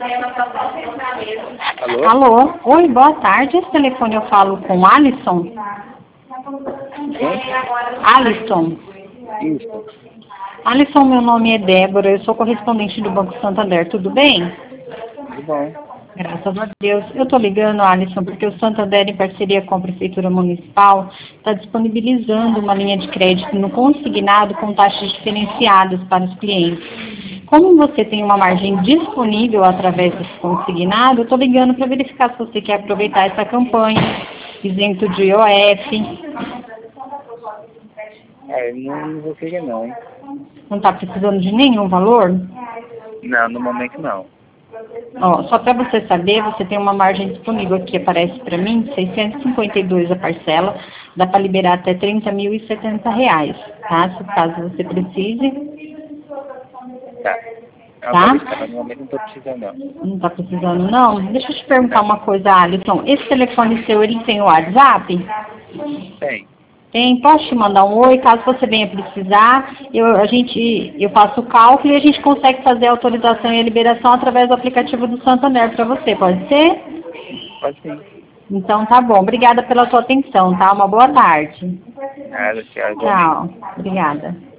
Alô? Alô? Oi, boa tarde. Esse telefone eu falo com Alisson? Quem? Alisson. Isso. Alisson, meu nome é Débora, eu sou correspondente do Banco Santander, tudo bem? Tudo bom. Graças a Deus. Eu estou ligando, Alisson, porque o Santander, em parceria com a Prefeitura Municipal, está disponibilizando uma linha de crédito no consignado com taxas diferenciadas para os clientes. Como você tem uma margem disponível através desse consignado, eu estou ligando para verificar se você quer aproveitar essa campanha, isento de IOF. Eu não vou querer não, hein? Não está precisando de nenhum valor? Não, no momento não. Ó, só para você saber, você tem uma margem disponível aqui, aparece para mim, 652 a parcela, dá para liberar até R$30.070, tá? Se caso você precise. Tá. Tá? No momento não tô precisando não. Não está precisando, não? Deixa eu te perguntar uma coisa, Alisson. Esse telefone seu, ele tem o WhatsApp? Tem. Tem, posso te mandar um oi, caso você venha precisar, eu faço o cálculo e a gente consegue fazer a autorização e a liberação através do aplicativo do Santander para você, pode ser? Pode sim. Então tá bom, obrigada pela sua atenção, tá? Uma boa tarde. Nada, tchau, igualmente. Tchau, obrigada.